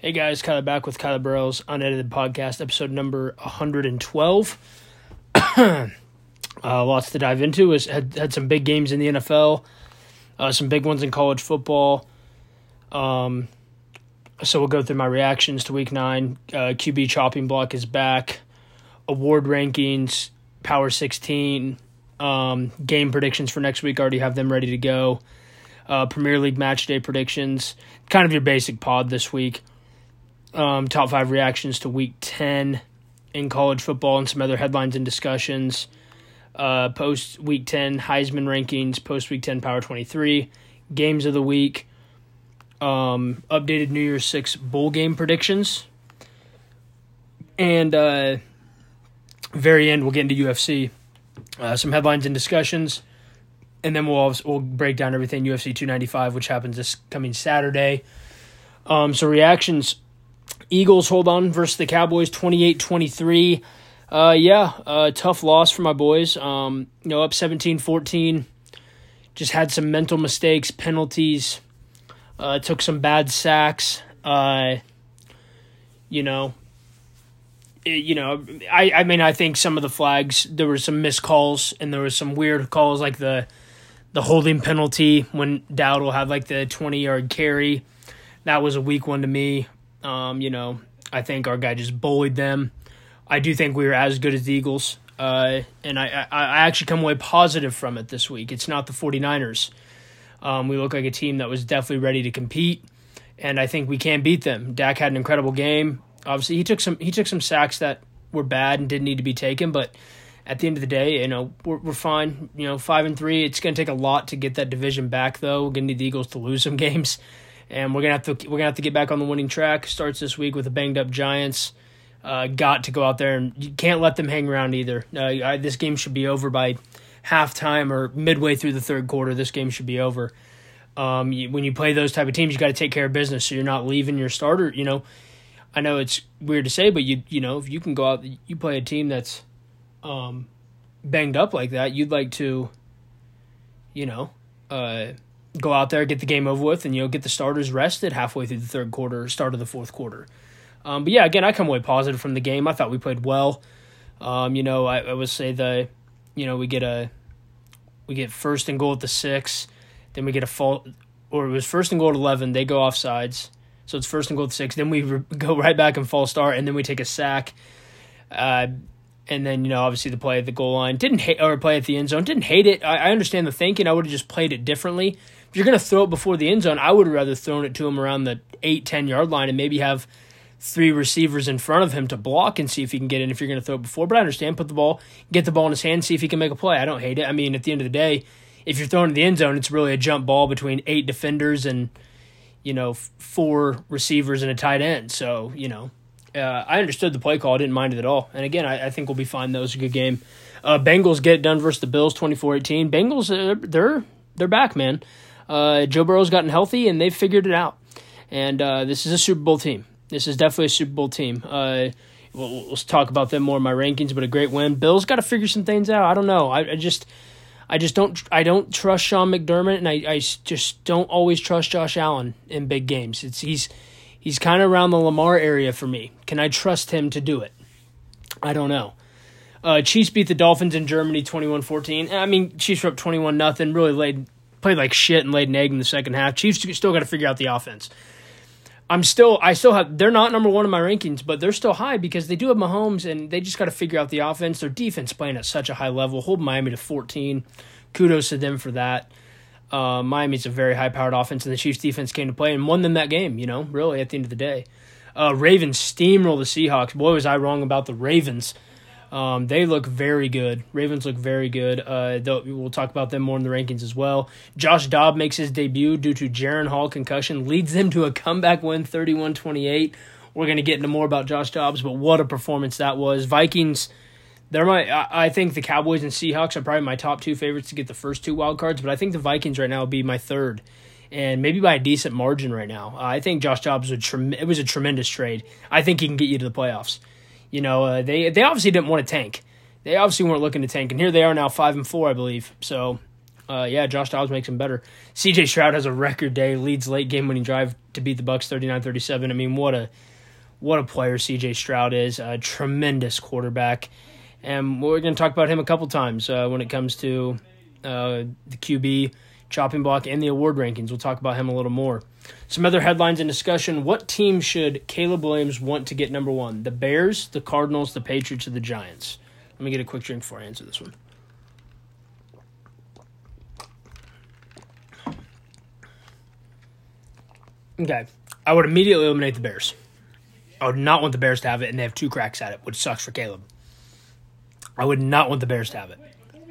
Hey guys, Kyler back with Kyler Burrell's Unedited Podcast, episode number 112. Lots to dive into. Had some big games in the NFL, some big ones in college football. So we'll go through my reactions to Week 9. QB chopping block is back. Award rankings, Power 16, game predictions for next week. Already have them ready to go. Premier League match day predictions. Kind of your basic pod this week. Top 5 reactions to Week 10 in college football and some other headlines and discussions. Post-Week 10 Heisman rankings, post-Week 10 Power 23, games of the week, updated New Year's 6 bowl game predictions, and very end we'll get into UFC, some headlines and discussions, and then we'll break down everything UFC 295, which happens this coming Saturday. So reactions. Eagles hold on versus the Cowboys 28-23. Tough loss for my boys. Up 17-14. Just had some mental mistakes, penalties. Took some bad sacks. I think some of the flags, there were some missed calls and there was some weird calls like the holding penalty when Dowd will have like the 20-yard carry. That was a weak one to me. I think our guy just bullied them. I do think we were as good as the Eagles, and I actually come away positive from it this week. It's not the 49ers. We look like a team that was definitely ready to compete, and I think we can beat them. Dak had an incredible game. Obviously, he took some sacks that were bad and didn't need to be taken, but at the end of the day, we're fine. 5-3. It's going to take a lot to get that division back, though. We're going to need the Eagles to lose some games. And we're gonna have to get back on the winning track. Starts this week with the banged up Giants. Got to go out there, and you can't let them hang around either. This game should be over by halftime or midway through the third quarter. This game should be over. When you play those type of teams, you got to take care of business, so you're not leaving your starter. I know it's weird to say, but if you can go out, you play a team that's banged up like that, you'd like to, go out there, get the game over with, and get the starters rested halfway through the third quarter, start of the fourth quarter. Again, I come away positive from the game. I thought we played well. I would say we get first and goal at the 6, then we get it was first and goal at 11. They go offsides, so it's first and goal at the 6. Then we go right back and false start, and then we take a sack. And then, obviously the play at the goal line. Play at the end zone. Didn't hate it. I understand the thinking. I would have just played it differently. If you're going to throw it before the end zone, I would have rather thrown it to him around the 8-10 yard line and maybe have 3 receivers in front of him to block and see if he can get in if you're going to throw it before. But I understand. Get the ball in his hand, see if he can make a play. I don't hate it. I mean, at the end of the day, if you're throwing it in the end zone, it's really a jump ball between 8 defenders and, 4 receivers and a tight end. So, I understood the play call. I didn't mind it at all. And again, I think we'll be fine. That was a good game. Bengals get it done versus the Bills, 24-18. Bengals, they're back, man. Joe Burrow's gotten healthy, and they've figured it out. And this is a Super Bowl team. This is definitely a Super Bowl team. We'll talk about them more in my rankings, but a great win. Bills got to figure some things out. I don't know. I don't trust Sean McDermott, and I just don't always trust Josh Allen in big games. He's kind of around the Lamar area for me. Can I trust him to do it? I don't know. Chiefs beat the Dolphins in Germany 21-14. I mean, Chiefs were up 21-0. Really played like shit and laid an egg in the second half. Chiefs still got to figure out the offense. They're not number 1 in my rankings, but they're still high because they do have Mahomes, and they just got to figure out the offense. Their defense playing at such a high level, holding Miami to 14. Kudos to them for that. Miami's a very high-powered offense, and the Chiefs' defense came to play and won them that game, really, at the end of the day. Ravens steamroll the Seahawks. Boy, was I wrong about the Ravens. They look very good. Ravens look very good. We'll talk about them more in the rankings as well. Josh Dobbs makes his debut due to Jaren Hall concussion, leads them to a comeback win, 31-28. We're going to get into more about Josh Dobbs, but what a performance that was. Vikings, I think the Cowboys and Seahawks are probably my top 2 favorites to get the first 2 wild cards, but I think the Vikings right now will be my third, and maybe by a decent margin right now. I think Josh Dobbs it was a tremendous trade. I think he can get you to the playoffs. They obviously didn't want to tank. They obviously weren't looking to tank, and here they are now 5-4, I believe. So Yeah, Josh Dobbs makes him better. C.J. Stroud has a record day, leads late game-winning drive to beat the Bucs 39-37. I mean, what a player C.J. Stroud is. A tremendous quarterback. And we're going to talk about him a couple times when it comes to the QB, chopping block, and the award rankings. We'll talk about him a little more. Some other headlines in discussion. What team should Caleb Williams want to get number one? The Bears, the Cardinals, the Patriots, or the Giants? Let me get a quick drink before I answer this one. Okay. I would immediately eliminate the Bears. I would not want the Bears to have it, and they have 2 cracks at it, which sucks for Caleb. I would not want the Bears to have it.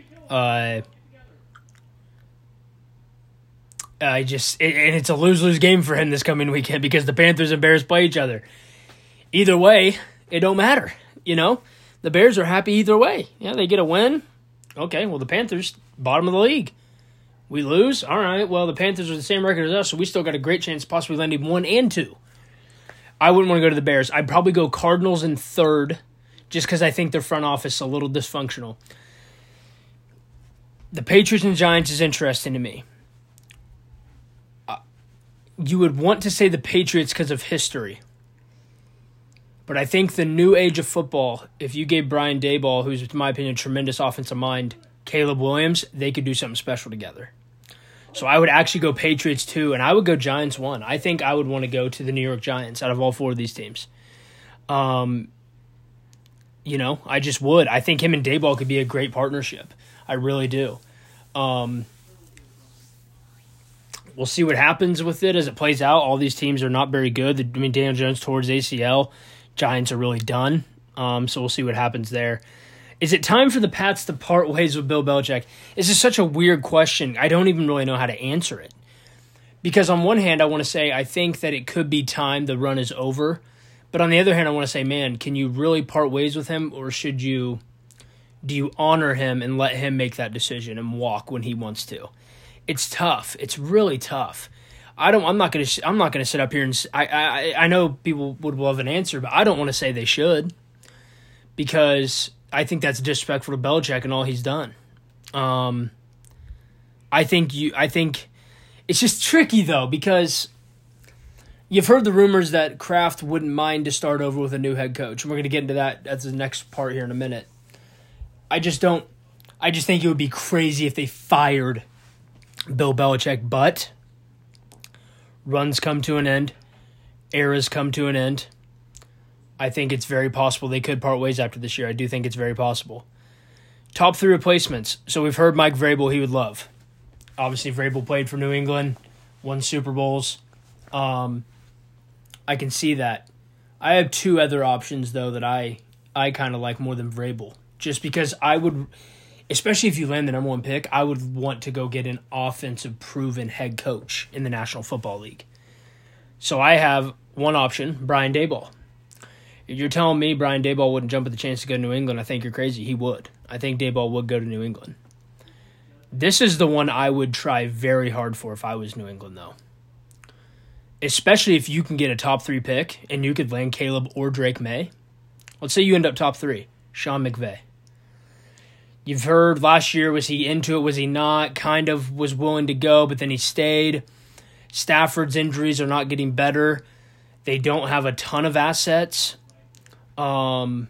And it's a lose-lose game for him this coming weekend because the Panthers and Bears play each other. Either way, it don't matter, you know? The Bears are happy either way. Yeah, they get a win. Okay, well, the Panthers, bottom of the league. We lose? All right, well, the Panthers are the same record as us, so we still got a great chance of possibly landing 1 and 2. I wouldn't want to go to the Bears. I'd probably go Cardinals in third just because I think their front office is a little dysfunctional. The Patriots and Giants is interesting to me. You would want to say the Patriots because of history. But I think the new age of football, if you gave Brian Daboll, who's, in my opinion, a tremendous offensive mind, Caleb Williams, they could do something special together. So I would actually go Patriots 2, and I would go Giants 1. I think I would want to go to the New York Giants out of all 4 of these teams. I just would. I think him and Daboll could be a great partnership. I really do. We'll see what happens with it as it plays out. All these teams are not very good. Daniel Jones towards ACL. Giants are really done. So we'll see what happens there. Is it time for the Pats to part ways with Bill Belichick? This is such a weird question. I don't even really know how to answer it. Because on one hand, I want to say I think that it could be time, the run is over. But on the other hand, I want to say, man, can you really part ways with him? Or do you honor him and let him make that decision and walk when he wants to? It's tough. It's really tough. I'm not gonna sit up here and I know people would love an answer, but I don't want to say they should because I think that's disrespectful to Belichick and all he's done. I think it's just tricky though because you've heard the rumors that Kraft wouldn't mind to start over with a new head coach, and we're gonna get into that. That's the next part here in a minute. I just think it would be crazy if they fired Bill Belichick, but runs come to an end, eras come to an end. I think it's very possible they could part ways after this year. I do think it's very possible. Top 3 replacements. So we've heard Mike Vrabel he would love. Obviously, Vrabel played for New England, won Super Bowls. I can see that. I have 2 other options, though, that I kind of like more than Vrabel. Just because I would, especially if you land the number 1 pick, I would want to go get an offensive proven head coach in the National Football League. So I have one option, Brian Daboll. If you're telling me Brian Daboll wouldn't jump at the chance to go to New England, I think you're crazy. He would. I think Daboll would go to New England. This is the one I would try very hard for if I was New England, though. Especially if you can get a top 3 pick and you could land Caleb or Drake May. Let's say you end up top 3, Sean McVay. You've heard last year, was he into it, was he not? Kind of was willing to go, but then he stayed. Stafford's injuries are not getting better. They don't have a ton of assets. Why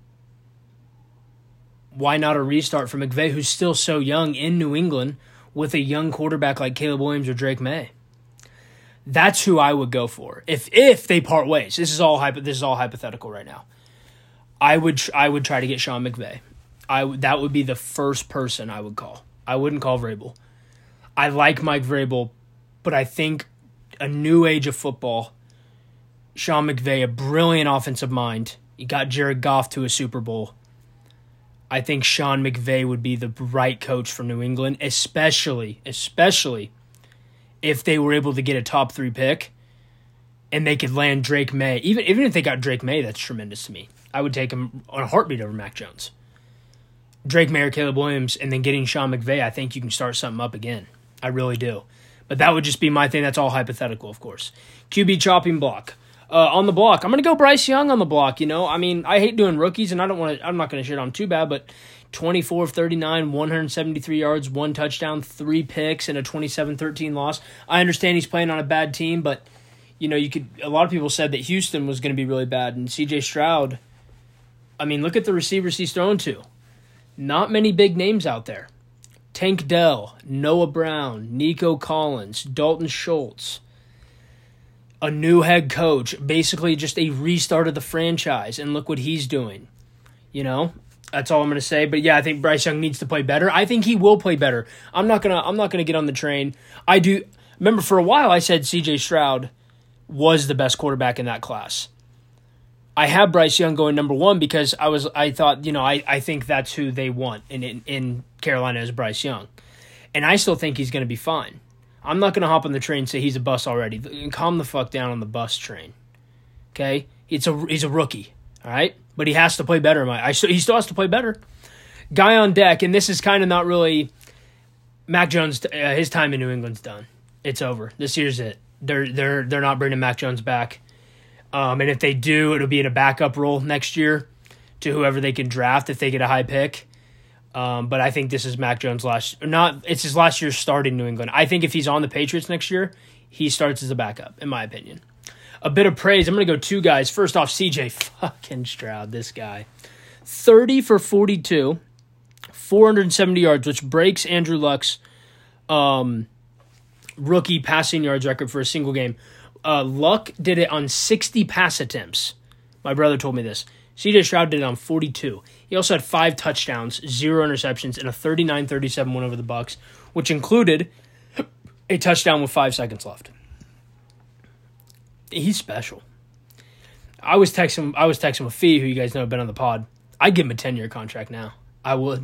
not a restart for McVay, who's still so young in New England, with a young quarterback like Caleb Williams or Drake May? That's who I would go for. If they part ways. This is all hypothetical right now. I would try to get Sean McVay. That would be the first person I would call. I wouldn't call Vrabel. I like Mike Vrabel, but I think a new age of football, Sean McVay, a brilliant offensive mind. He got Jared Goff to a Super Bowl. I think Sean McVay would be the right coach for New England, especially if they were able to get a top 3 pick and they could land Drake May. Even if they got Drake May, that's tremendous to me. I would take him on a heartbeat over Mac Jones. Drake May or Caleb Williams, and then getting Sean McVay, I think you can start something up again. I really do. But that would just be my thing. That's all hypothetical, of course. QB chopping block. On the block, I'm going to go Bryce Young on the block. I hate doing rookies, and I'm not going to shit on him too bad, but 24 of 39, 173 yards, 1 touchdown, 3 picks, and a 27-13 loss. I understand he's playing on a bad team, but a lot of people said that Houston was going to be really bad, and C.J. Stroud, I mean, look at the receivers he's thrown to. Not many big names out there. Tank Dell, Noah Brown, Nico Collins, Dalton Schultz, a new head coach, basically just a restart of the franchise, and look what he's doing. That's all I'm going to say. But yeah, I think Bryce Young needs to play better. I think he will play better. I'm not gonna get on the train. I do remember for a while I said C.J. Stroud was the best quarterback in that class. I have Bryce Young going number 1 because I thought I think that's who they want in Carolina is Bryce Young, and I still think he's going to be fine. I'm not going to hop on the train and say he's a bust already. Calm the fuck down on the bust train. Okay, he's a rookie. All right. But he has to play better. He still has to play better. Guy on deck, and this is kind of not really Mac Jones. His time in New England's done. It's over. This year's it. They're not bringing Mac Jones back. And if they do, it'll be in a backup role next year to whoever they can draft if they get a high pick. But I think this is Mac Jones' it's his last year starting New England. I think if he's on the Patriots next year, he starts as a backup, in my opinion. A bit of praise. I'm going to go 2 guys. First off, C.J. fucking Stroud, this guy. 30 for 42, 470 yards, which breaks Andrew Luck's rookie passing yards record for a single game. Luck did it on 60 pass attempts. My brother told me this. C.J. Stroud did it on 42. He also had 5 touchdowns, 0 interceptions, and a 39-37 win over the Bucs, which included a touchdown with 5 seconds left. He's special. I was texting with Fee, who you guys know have been on the pod. I'd give him a 10-year contract now. I would.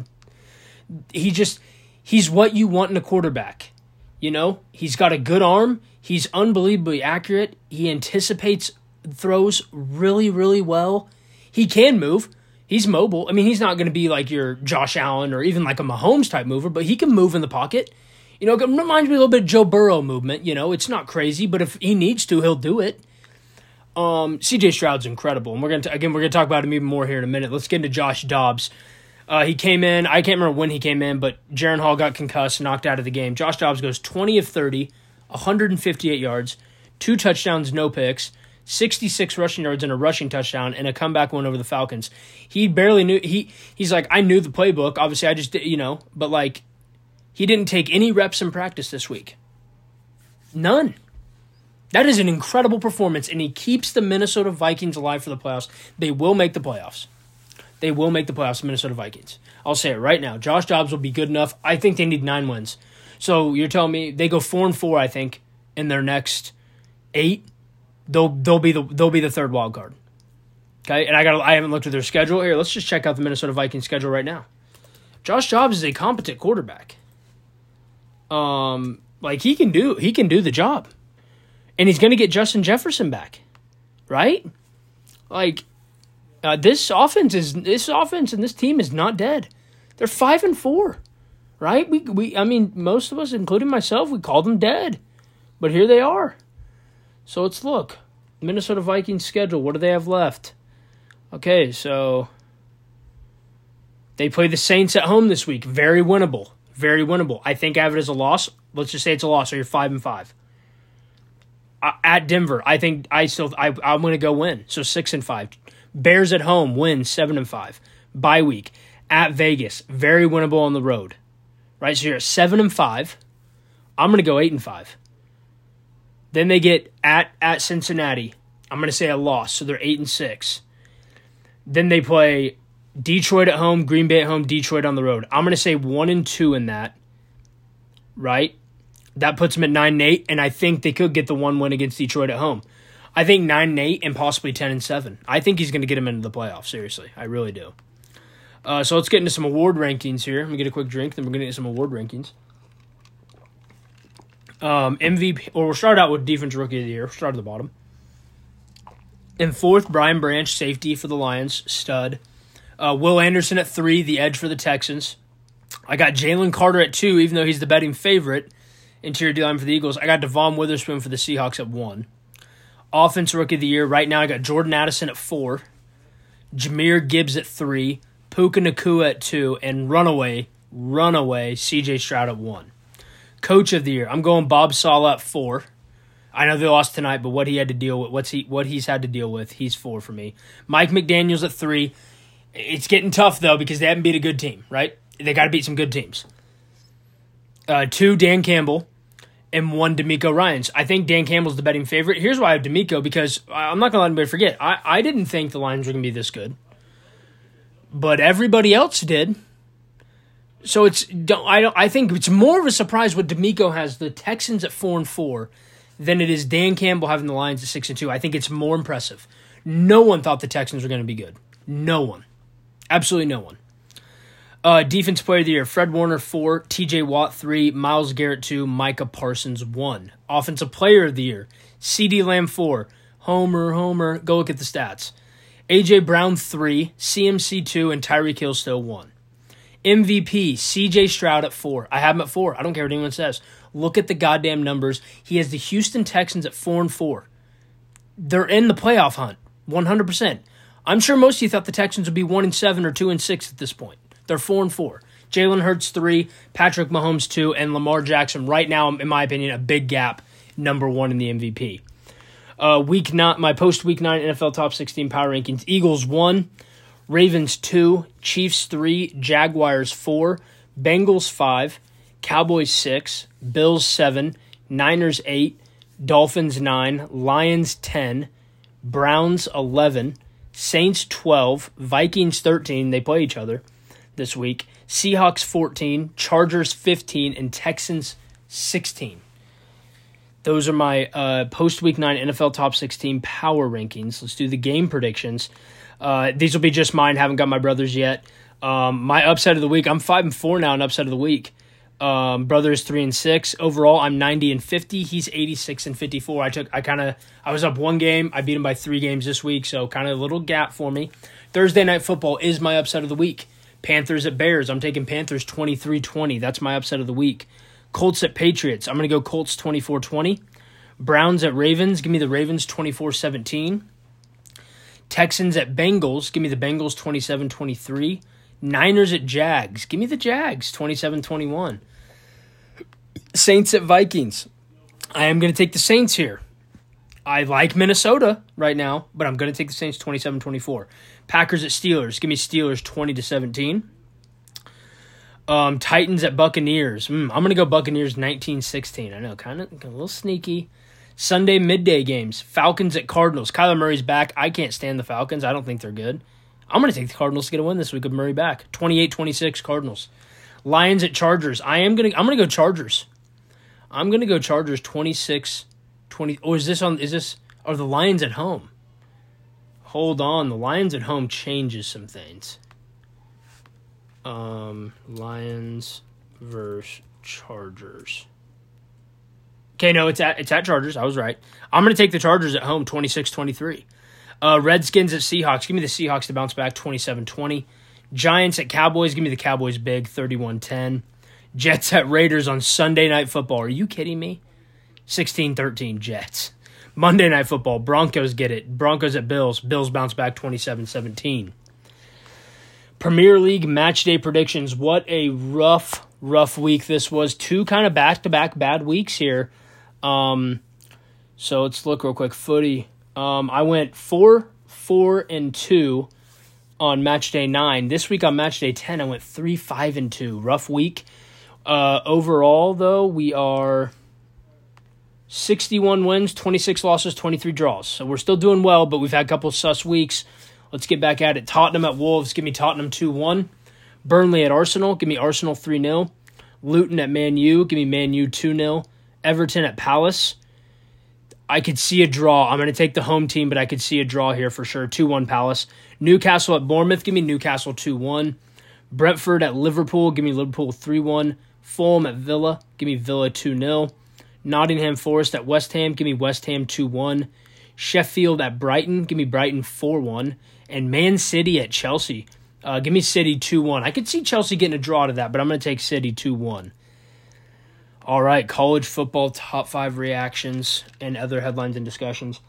He's what you want in a quarterback. He's got a good arm. He's unbelievably accurate. He anticipates throws really, really well. He can move. He's mobile. I mean, he's not going to be like your Josh Allen or even like a Mahomes type mover, but he can move in the pocket. It reminds me a little bit of Joe Burrow movement. It's not crazy, but if he needs to, he'll do it. C.J. Stroud's incredible, and we're gonna talk about him even more here in a minute. Let's get into Josh Dobbs. He came in. I can't remember when he came in, but Jaren Hall got concussed, knocked out of the game. Josh Dobbs goes 20 of 30, 158 yards, 2 touchdowns, no picks, 66 rushing yards and a rushing touchdown, and a comeback win over the Falcons. He barely knew. He's like, I knew the playbook. Obviously, I just but like. He didn't take any reps in practice this week. None. That is an incredible performance, and he keeps the Minnesota Vikings alive for the playoffs. They will make the playoffs. They will make the playoffs, the Minnesota Vikings. I'll say it right now. Josh Dobbs will be good enough. I think they need 9 wins. So you're telling me they go 4-4, I think, in their next 8. They'll be the third wild card. Okay? And I haven't looked at their schedule. Here, let's just check out the Minnesota Vikings schedule right now. Josh Dobbs is a competent quarterback. He can do the job, and he's going to get Justin Jefferson back, right? This offense and this team is not dead. They're 5-4, right? I mean, most of us, including myself, we called them dead, but here they are. So let's look. Minnesota Vikings schedule. What do they have left? Okay, so they play the Saints at home this week. Very winnable. Very winnable. I think I have it as a loss. Let's just say it's a loss, so you're 5-5. At Denver, I think I'm going to go win. So 6-5. Bears at home, win 7-5. Bye week. At Vegas, very winnable on the road. Right, so you're at 7-5. I'm going to go 8-5. Then they get at Cincinnati. I'm going to say a loss, so they're 8-6. Then they play Detroit at home, Green Bay at home, Detroit on the road. I'm going to say 1-2 in that, right? That puts them at 9-8, and I think they could get the 1 win against Detroit at home. I think 9-8 and possibly 10-7. I think he's going to get them into the playoffs, seriously. I really do. So let's get into some award rankings here. Let me get a quick drink, then we're going to get some award rankings. MVP, or we'll start out with Defense Rookie of the Year. We'll start at the bottom. In 4th, Brian Branch, safety for the Lions, stud. Will Anderson at 3, the edge for the Texans. I got Jalen Carter at 2, even though he's the betting favorite. Interior D-line for the Eagles. I got Devon Witherspoon for the Seahawks at 1. Offense Rookie of the Year. Right now I got Jordan Addison at 4. Jahmyr Gibbs at 3. Puka Nacua at 2, and runaway C.J. Stroud at 1. Coach of the year, I'm going Bob Saleh at 4. I know they lost tonight, but what he had to deal with, what he's had to deal with, he's 4 for me. Mike McDaniels at 3. It's getting tough, though, because they haven't beat a good team, right? They got to beat some good teams. 2, Dan Campbell, and 1, DeMeco Ryans. I think Dan Campbell's the betting favorite. Here's why I have DeMeco, because I'm not going to let anybody forget. I didn't think the Lions were going to be this good, but everybody else did. So I think it's more of a surprise what DeMeco has the Texans at 4-4 than it is Dan Campbell having the Lions at 6-2. I think it's more impressive. No one thought the Texans were going to be good. No one. Absolutely no one. Defense player of the year, Fred Warner 4, TJ Watt 3, Myles Garrett 2, Micah Parsons 1. Offensive player of the year, CeeDee Lamb 4, Homer, go look at the stats. AJ Brown 3, CMC 2, and Tyreek Hill still 1. MVP, CJ Stroud at 4. I have him at 4. I don't care what anyone says. Look at the goddamn numbers. He has the Houston Texans at 4-4. They're in the playoff hunt, 100%. I'm sure most of you thought the Texans would be 1-7 or 2-6 at this point. They're 4-4. Jalen Hurts 3, Patrick Mahomes 2, and Lamar Jackson right now, in my opinion, a big gap, number 1 in the MVP. My post-Week 9 NFL Top 16 Power Rankings. Eagles 1, Ravens 2, Chiefs 3, Jaguars 4, Bengals 5, Cowboys 6, Bills 7, Niners 8, Dolphins 9, Lions 10, Browns 11, Saints 12, Vikings 13, they play each other this week, Seahawks 14, Chargers 15, and Texans 16. Those are my post-Week 9 NFL Top 16 Power Rankings. Let's do the game predictions. These will be just mine. Haven't got my brother's yet. My upset of the week, I'm 5-4 now in upset of the week. Brother is 3-6. Overall, I'm 90-50. He's 86-54. I was up 1 game. I beat him by 3 games this week, so kind of a little gap for me. Thursday Night Football is my upset of the week. Panthers at Bears. I'm taking Panthers 23-20. That's my upset of the week. Colts at Patriots. I'm going to go Colts 24-20. Browns at Ravens. Give me the Ravens 24-17. Texans at Bengals. Give me the Bengals 27-23. Niners at Jags. Give me the Jags 27-21. Saints at Vikings. I am going to take the Saints here. I like Minnesota right now, but I'm going to take the Saints 27-24. Packers at Steelers. Give me Steelers 20-17. Titans at Buccaneers. I'm going to go Buccaneers 19-16. I know, kind of a little sneaky. Sunday midday games. Falcons at Cardinals. Kyler Murray's back. I can't stand the Falcons. I don't think they're good. I'm going to take the Cardinals to get a win this week with Murray back. 28-26 Cardinals. Lions at Chargers. I'm going to go Chargers. I'm going to go Chargers 26-20. Are the Lions at home? Hold on. The Lions at home changes some things. Lions versus Chargers. Okay, no, it's at Chargers. I was right. I'm going to take the Chargers at home, 26-23. Redskins at Seahawks. Give me the Seahawks to bounce back, 27-20. Giants at Cowboys. Give me the Cowboys big, 31-10. Jets at Raiders on Sunday Night Football. Are you kidding me? 16-13 Jets. Monday Night Football. Broncos get it. Broncos at Bills. Bills bounce back, 27-17. Premier League match day predictions. What a rough week this was. 2 kind of back-to-back bad weeks here. So let's look real quick. Footy. I went 4-4-2 on match day 9. This week on match day 10, I went 3-5-2. Rough week. Overall, though, we are 61 wins, 26 losses, 23 draws. So we're still doing well, but we've had a couple of sus weeks. Let's get back at it. Tottenham at Wolves. Give me Tottenham 2-1. Burnley at Arsenal. Give me Arsenal 3-0. Luton at Man U. Give me Man U 2-0. Everton at Palace. I could see a draw. I'm going to take the home team, but I could see a draw here for sure. 2-1 Palace. Newcastle at Bournemouth. Give me Newcastle 2-1. Brentford at Liverpool. Give me Liverpool 3-1. Fulham at Villa. Give me Villa 2-0. Nottingham Forest at West Ham. Give me West Ham 2-1. Sheffield at Brighton. Give me Brighton 4-1. And Man City at Chelsea. Give me City 2-1. I could see Chelsea getting a draw to that, but I'm going to take City 2-1. All right, college football top 5 reactions and other headlines and discussions.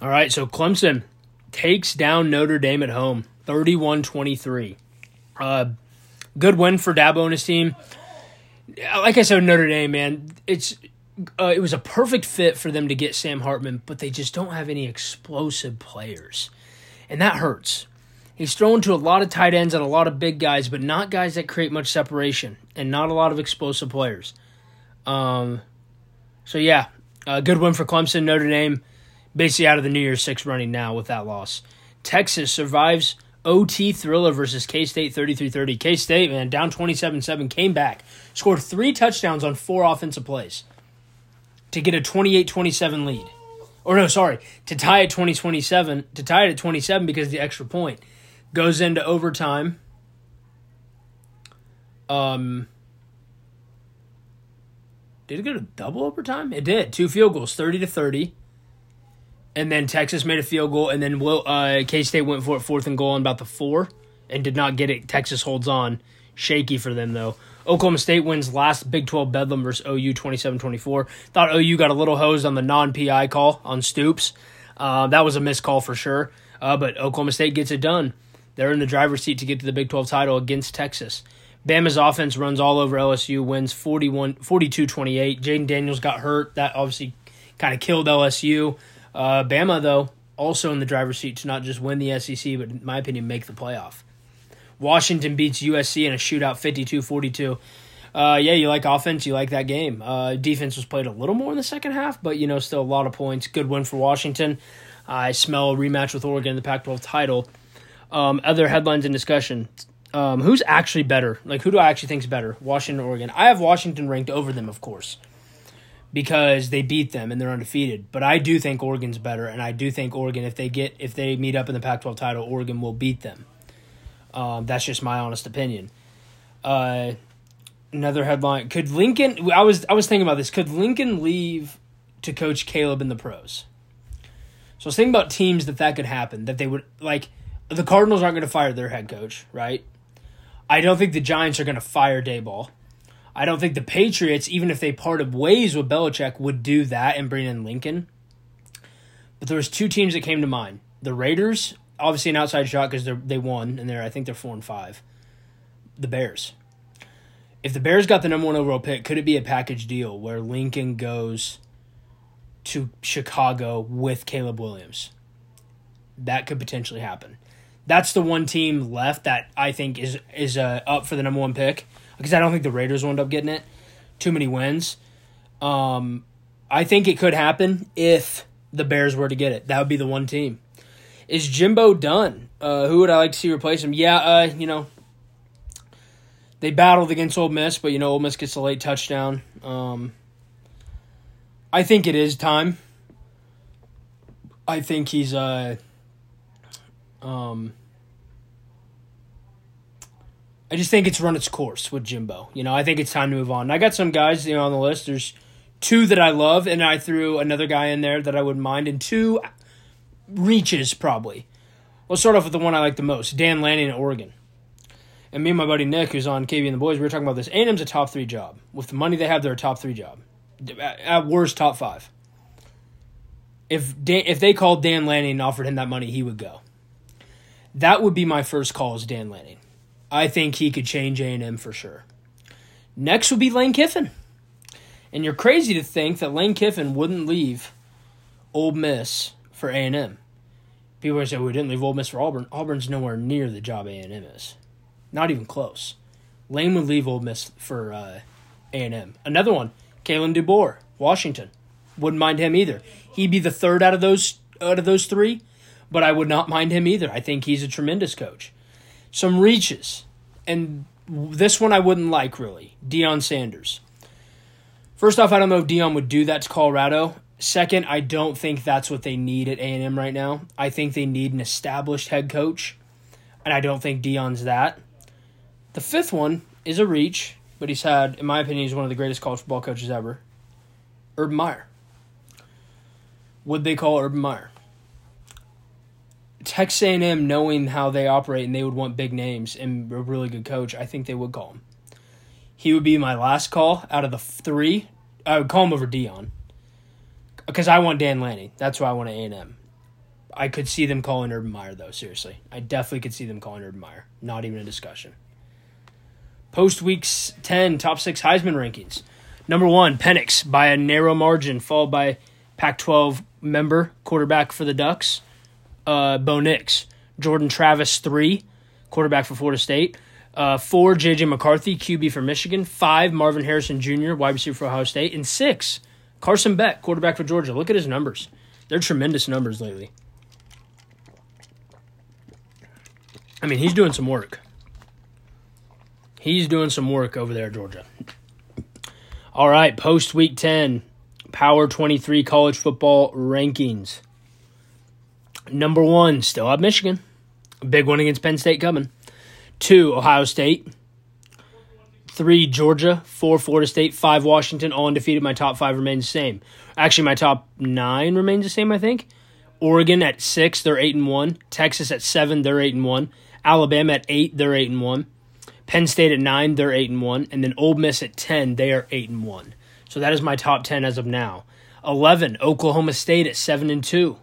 All right, so Clemson takes down Notre Dame at home, 31-23. Good win for Dabo and his team. Like I said, Notre Dame, man, it was a perfect fit for them to get Sam Hartman, but they just don't have any explosive players, and that hurts. He's thrown to a lot of tight ends and a lot of big guys, but not guys that create much separation, and not a lot of explosive players. So yeah, a good win for Clemson. Notre Dame basically out of the New Year's Six running now with that loss. Texas survives OT thriller versus K-State 33-30. K-State, man, down 27-7, came back, scored 3 touchdowns on 4 offensive plays to get a 28-27 lead. Or no, sorry, to tie it at 27 because of the extra point. Goes into overtime. Did it go to double overtime? It did. 2 field goals, 30-30. And then Texas made a field goal, and then K-State went for it 4th and goal on about the 4 and did not get it. Texas holds on. Shaky for them, though. Oklahoma State wins last Big 12 Bedlam versus OU 27-24. Thought OU got a little hosed on the non-PI call on Stoops. That was a missed call for sure. But Oklahoma State gets it done. They're in the driver's seat to get to the Big 12 title against Texas. Bama's offense runs all over LSU, wins 42-28. Jaden Daniels got hurt. That obviously kind of killed LSU. Bama, though, also in the driver's seat to not just win the SEC, but in my opinion, make the playoff. Washington beats USC in a shootout 52-42. Yeah, you like offense, you like that game. Defense was played a little more in the second half, but, still a lot of points. Good win for Washington. I smell a rematch with Oregon in the Pac-12 title. Other headlines and discussion. Who's actually better? Like, who do I actually think is better, Washington or Oregon? I have Washington ranked over them, of course, because they beat them and they're undefeated. But I do think Oregon's better, and I do think Oregon, if they meet up in the Pac-12 title, Oregon will beat them. That's just my honest opinion. Another headline: Could Lincoln? I was thinking about this. Could Lincoln leave to coach Caleb in the pros? So I was thinking about teams that could happen. That they would like. The Cardinals aren't going to fire their head coach, right? I don't think the Giants are going to fire Daboll. I don't think the Patriots, even if they parted ways with Belichick, would do that and bring in Lincoln. But there was 2 teams that came to mind: the Raiders. Obviously an outside shot because they won, and I think they're 4-5. The Bears. If the Bears got the number 1 overall pick, could it be a package deal where Lincoln goes to Chicago with Caleb Williams? That could potentially happen. That's the one team left that I think is up for the number 1 pick, because I don't think the Raiders will end up getting it. Too many wins. I think it could happen if the Bears were to get it. That would be the one team. Is Jimbo done? Who would I like to see replace him? Yeah, they battled against Ole Miss, but, Ole Miss gets a late touchdown. I think it is time. I think he's I just think it's run its course with Jimbo. I think it's time to move on. I got some guys, on the list. There's 2 that I love, and I threw another guy in there that I wouldn't mind, and 2 reaches, probably. Let's start off with the one I like the most, Dan Lanning at Oregon. And me and my buddy Nick, who's on KB and the Boys, we were talking about this. A&M's a top 3 job. With the money they have, they're a top 3 job. At worst, top 5. If they called Dan Lanning and offered him that money, he would go. That would be my first call, is Dan Lanning. I think he could change A&M for sure. Next would be Lane Kiffin. And you're crazy to think that Lane Kiffin wouldn't leave Ole Miss for A&M. People are saying, we didn't leave Ole Miss for Auburn. Auburn's nowhere near the job A&M is. Not even close. Lane would leave Ole Miss for A&M. Another one, Kalen DeBoer, Washington. Wouldn't mind him either. He'd be the third out of those 3, but I would not mind him either. I think he's a tremendous coach. Some reaches, and this one I wouldn't like, really. Deion Sanders. First off, I don't know if Deion would do that to Colorado. Second, I don't think that's what they need at A&M right now. I think they need an established head coach, and I don't think Deion's that. The 5th one is a reach, but he's had, in my opinion, he's one of the greatest college football coaches ever. Urban Meyer. Would they call Urban Meyer? Texas A&M, knowing how they operate and they would want big names and a really good coach, I think they would call him. He would be my last call out of the 3. I would call him over Deion because I want Dan Lanning. That's why I want A&M. I could see them calling Urban Meyer, though, seriously. I definitely could see them calling Urban Meyer. Not even a discussion. Post-Week 10, top 6 Heisman rankings. Number 1, Penix by a narrow margin, followed by Pac-12 member, quarterback for the Ducks, Bo Nix. Jordan Travis, 3, quarterback for Florida State. 4, J.J. McCarthy, QB for Michigan. 5, Marvin Harrison Jr., wide receiver for Ohio State. And 6, Carson Beck, quarterback for Georgia. Look at his numbers. They're tremendous numbers lately. I mean, he's doing some work. He's doing some work over there at Georgia. All right, post-Week 10, Power 23 college football rankings. Number 1, still have Michigan. A big one against Penn State coming. 2, Ohio State. 3, Georgia. 4, Florida State. 5, Washington. All undefeated. My top 5 remains the same. Actually, my top 9 remains the same, I think. Oregon at 6, they're 8-1. Texas at 7, they're 8-1. Alabama at 8, they're 8-1. Penn State at 9, they're 8-1. And then Ole Miss at 10, they are 8-1. So that is my top 10 as of now. 11, Oklahoma State at 7-2.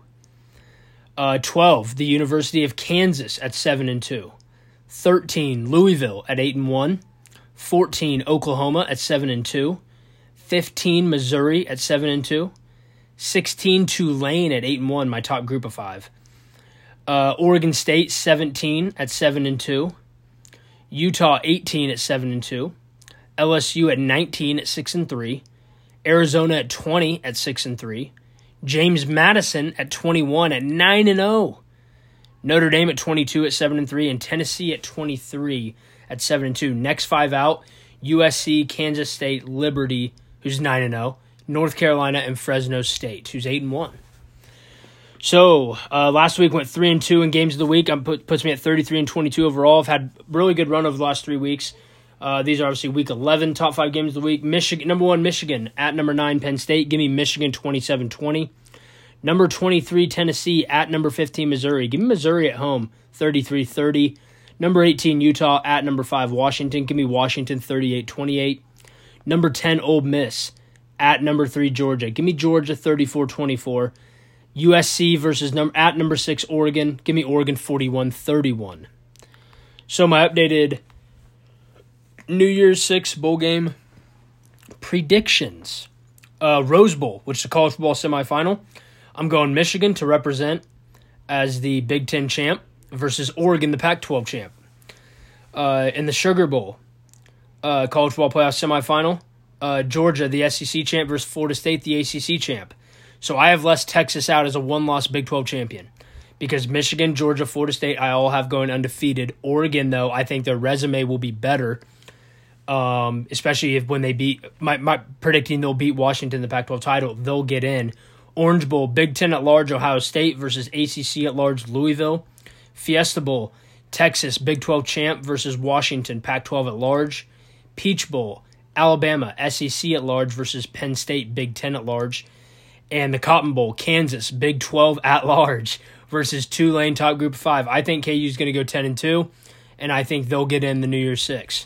12, the University of Kansas at 7-2. 13, Louisville at 8-1. 14, Oklahoma at 7-2. 15, Missouri at 7-2. 16, Tulane at 8-1, my top group of 5. Oregon State 17 at 7-2. Utah 18 at 7-2. LSU at 19 at 6-3. Arizona at 20 at 6-3. James Madison at 21 at 9-0. Notre Dame at 22 at 7-3, and Tennessee at 23 at 7-2. Next 5 out: USC, Kansas State, Liberty, who's 9-0, North Carolina, and Fresno State, who's 8-1. So last week went 3-2 in games of the week. Puts me at 33-22 overall. I've had a really good run over the last 3 weeks. These are obviously week 11 top 5 games of the week. Michigan, number 1, Michigan at number 9, Penn State. Give me Michigan 27-20. Number 23, Tennessee at number 15, Missouri. Give me Missouri at home 33-30. Number 18, Utah at number 5, Washington. Give me Washington 38-28. Number 10, Ole Miss at number 3, Georgia. Give me Georgia 34-24. USC versus at number 6, Oregon. Give me Oregon 41-31. So my updated New Year's 6 bowl game predictions. Rose Bowl, which is a college football semifinal. I'm going Michigan to represent as the Big Ten champ versus Oregon, the Pac-12 champ. In the Sugar Bowl, college football playoff semifinal, Georgia, the SEC champ versus Florida State, the ACC champ. So I have left Texas out as a one-loss Big 12 champion because Michigan, Georgia, Florida State, I all have going undefeated. Oregon, though, I think their resume will be better, especially if when they beat my predicting they'll beat Washington in the Pac-12 title, they'll get in. Orange Bowl, Big Ten at large, Ohio State versus ACC at large, Louisville. Fiesta Bowl, Texas, Big 12 champ versus Washington, Pac-12 at large. Peach Bowl, Alabama, SEC at large versus Penn State, Big 10 at large. And the Cotton Bowl, Kansas, Big 12 at large versus Tulane, top group of 5. I think KU is going to go 10-2, and I think they'll get in the New Year's 6.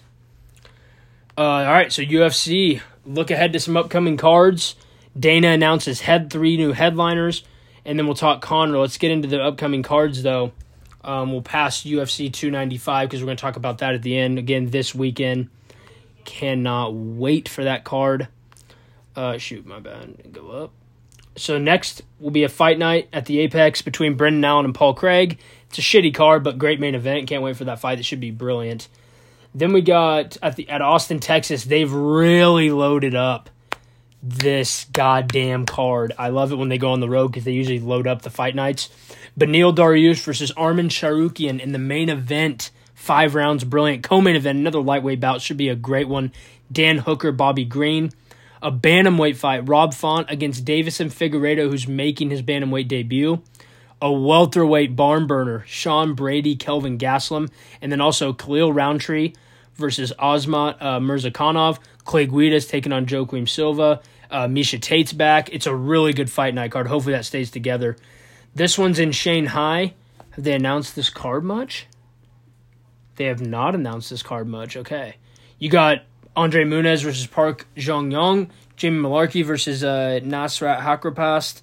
All right, so UFC, look ahead to some upcoming cards. Dana announces 3 new headliners, and then we'll talk Conor. Let's get into the upcoming cards, though. We'll pass UFC 295 because we're going to talk about that at the end. Again, this weekend. Cannot wait for that card. My bad. Go up. So next will be a fight night at the Apex between Brendan Allen and Paul Craig. It's a shitty card, but great main event. Can't wait for that fight. It should be brilliant. Then we got at Austin, Texas. They've really loaded up this goddamn card. I love it when they go on the road because they usually load up the fight nights. Beneil Dariush versus Arman Tsarukyan in the main event. 5 rounds, brilliant. Co-main event, another lightweight bout. Should be a great one. Dan Hooker, Bobby Green. A bantamweight fight, Rob Font against Davison Figueiredo, who's making his bantamweight debut. A welterweight barn burner, Sean Brady, Kelvin Gastelum. And then also Khalil Roundtree versus Osmat Mirzakhanov. Clay Guida's taking on Joaquim Silva. Misha Tate's back. It's a really good fight night card. Hopefully that stays together. This one's in Shanghai. Have they announced this card much? They have not announced this card much. Okay. You got Andre Muniz versus Park Jong-yong. Jamie Malarkey versus Nasrat Hakrapast.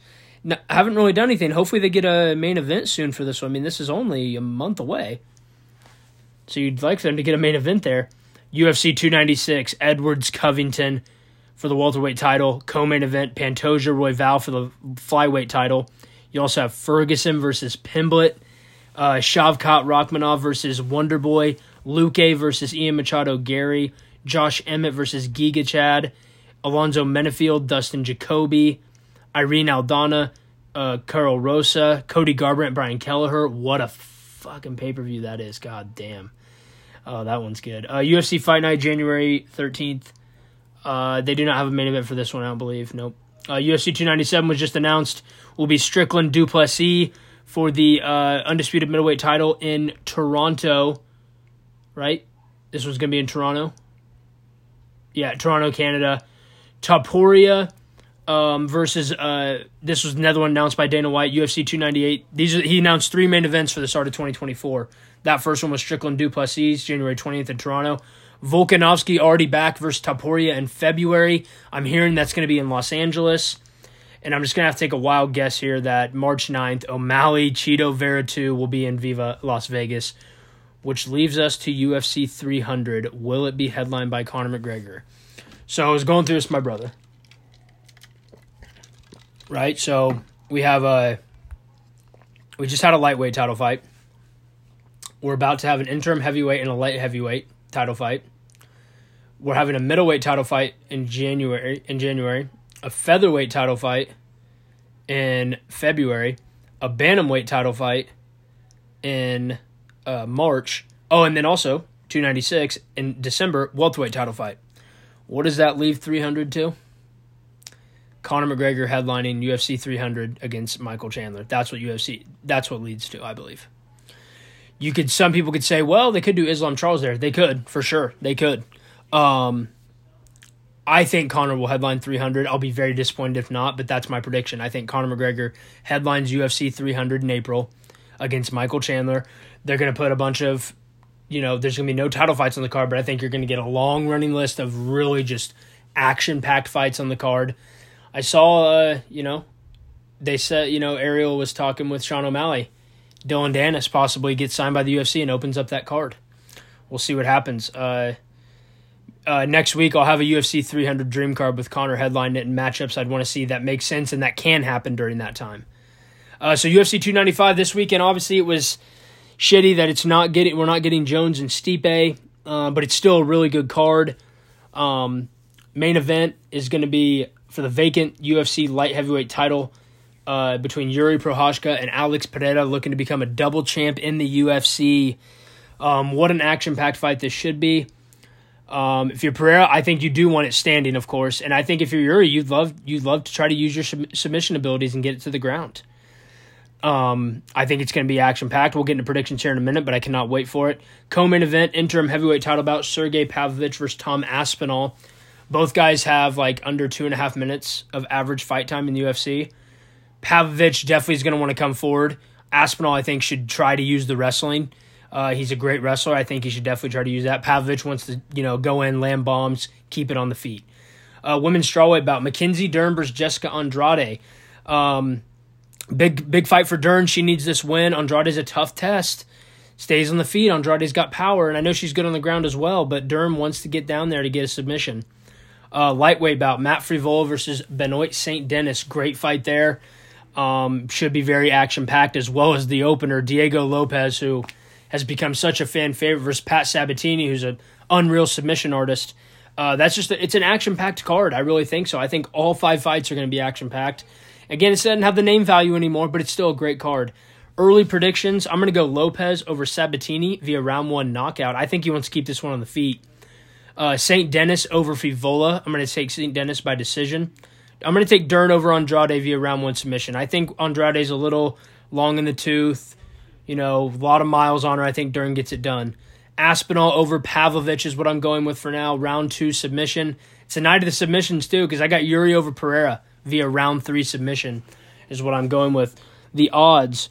haven't really done anything. Hopefully they get a main event soon for this one. I mean, this is only a month away. So you'd like them to get a main event there. UFC 296, Edwards Covington for the welterweight title. Co-main event, Pantoja Royval for the flyweight title. You also have Ferguson versus Pimblett. Shavkat Rakhmonov versus Wonderboy. Luque versus Ian Machado Gary. Josh Emmett versus Giga Chad. Alonzo Menefield, Dustin Jacoby. Irene Aldana, Carl Rosa. Cody Garbrandt, Brian Kelleher. What a fucking pay-per-view that is. God damn. Oh, that one's good. UFC Fight Night, January 13th. They do not have a main event for this one, I don't believe. Nope. UFC 297 was just announced. Will be Strickland Duplessis for the undisputed middleweight title in Toronto. Right? This was going to be in Toronto. Yeah, Toronto, Canada. Topuria versus this was another one announced by Dana White, UFC 298. He announced 3 main events for the start of 2024. That first one was Strickland Duplessis, January 20th in Toronto. Volkanovski already back versus Topuria in February. I'm hearing that's going to be in Los Angeles. And I'm just going to have to take a wild guess here that March 9th, O'Malley, Chito Vera 2 will be in Viva Las Vegas, which leaves us to UFC 300. Will it be headlined by Conor McGregor? So I was going through this with my brother. Right? So we just had a lightweight title fight. We're about to have an interim heavyweight and a light heavyweight title fight. We're having a middleweight title fight in January, a featherweight title fight in February, a bantamweight title fight in March. Oh, and then also 296 in December, welterweight title fight. What does that leave 300 to? Conor McGregor headlining UFC 300 against Michael Chandler. That's what leads to, I believe. Some people could say, well, they could do Islam Charles there. They could, for sure. They could. I think Conor will headline 300. I'll be very disappointed if not, but that's my prediction. I think Conor McGregor headlines UFC 300 in April against Michael Chandler. They're going to put a bunch of, there's going to be no title fights on the card, but I think you're going to get a long running list of really just action-packed fights on the card. I saw, they said, Ariel was talking with Sean O'Malley. Dylan Dennis possibly gets signed by the UFC and opens up that card. We'll see what happens. Next week, I'll have a UFC 300 dream card with Conor headlining it and matchups I'd want to see that make sense and that can happen during that time. So UFC 295 this weekend, obviously it was shitty that we're not getting Jones and Stipe, but it's still a really good card. Main event is going to be for the vacant UFC light heavyweight title between Yuri Prochazka and Alex Pereira, looking to become a double champ in the UFC. What an action-packed fight this should be. If you're Pereira, I think you do want it standing, of course, and I think if you're Yuri, you'd love to try to use your submission abilities and get it to the ground. I think it's going to be action-packed. We'll get into predictions here in a minute, but I cannot wait for it. Co-main event, interim heavyweight title bout, Sergey Pavlovich versus Tom Aspinall. Both guys have under 2.5 minutes of average fight time in the UFC. Pavlovich definitely is going to want to come forward. Aspinall, I think, should try to use the wrestling. He's a great wrestler. I think he should definitely try to use that. Pavlovich wants to, go in, land bombs, keep it on the feet. Women's strawweight bout, Mackenzie Dern versus Jessica Andrade. Big fight for Dern. She needs this win. Andrade's a tough test. Stays on the feet. Andrade's got power, and I know she's good on the ground as well, but Dern wants to get down there to get a submission. Lightweight bout, Matt Frivola versus Benoit St. Denis. Great fight there. Should be very action-packed, as well as the opener, Diego Lopez, who has become such a fan favorite, versus Pat Sabatini, who's an unreal submission artist. It's an action-packed card. I really think so. I think all 5 fights are going to be action-packed. Again, it doesn't have the name value anymore, but it's still a great card. Early predictions, I'm going to go Lopez over Sabatini via round 1 knockout. I think he wants to keep this one on the feet. St. Denis over Frivola. I'm going to take St. Denis by decision. I'm going to take Dern over Andrade via round 1 submission. I think Andrade's a little long in the tooth. A lot of miles on her. I think Dern gets it done. Aspinall over Pavlovich is what I'm going with for now. Round 2 submission. It's a night of the submissions, too, because I got Yuri over Pereira via round 3 submission is what I'm going with. The odds.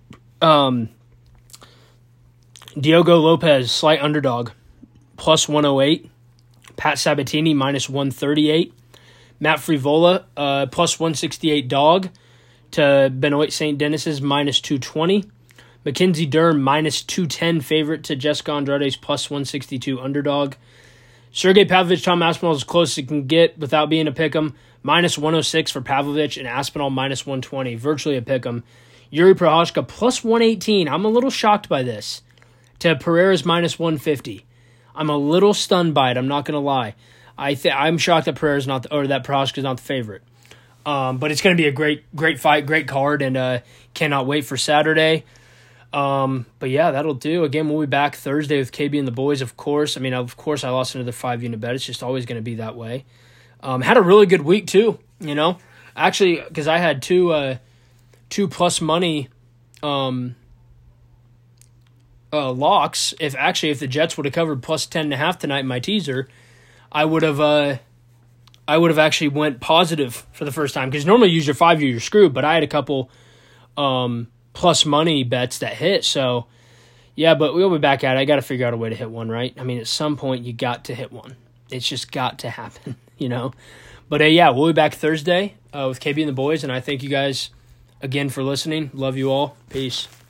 Diogo Lopez, slight underdog, plus 108. Pat Sabatini, minus 138. Matt Frivola, plus 168 dog. to Benoit St. Denis's minus 220. Mackenzie Dern minus 210 favorite to Jessica Andrade's plus 162 underdog. Sergey Pavlovich, Tom Aspinall as close as it can get without being a pick'em. Minus 106 for Pavlovich and Aspinall minus 120. Virtually a pick'em. Yuri Prohashka plus 118. I'm a little shocked by this. To Pereira's minus 150. I'm a little stunned by it. I'm not going to lie. I'm shocked that Pereira's not, or that Prohashka's not the favorite. But it's going to be a great fight, great card, and cannot wait for Saturday. But yeah, that'll do. Again, we'll be back Thursday with KB and the boys, of course. I mean, of course, I lost another 5-unit bet. It's just always going to be that way. Had a really good week too. Actually, because I had two plus money locks. If the Jets would have covered plus 10.5 tonight in my teaser, I would have actually went positive for the first time, because normally you use your 5, you're screwed. But I had a couple plus money bets that hit. So yeah, but we'll be back at it. I got to figure out a way to hit one, right? I mean, at some point you got to hit one. It's just got to happen, But yeah, we'll be back Thursday with KB and the boys, and I thank you guys again for listening. Love you all. Peace.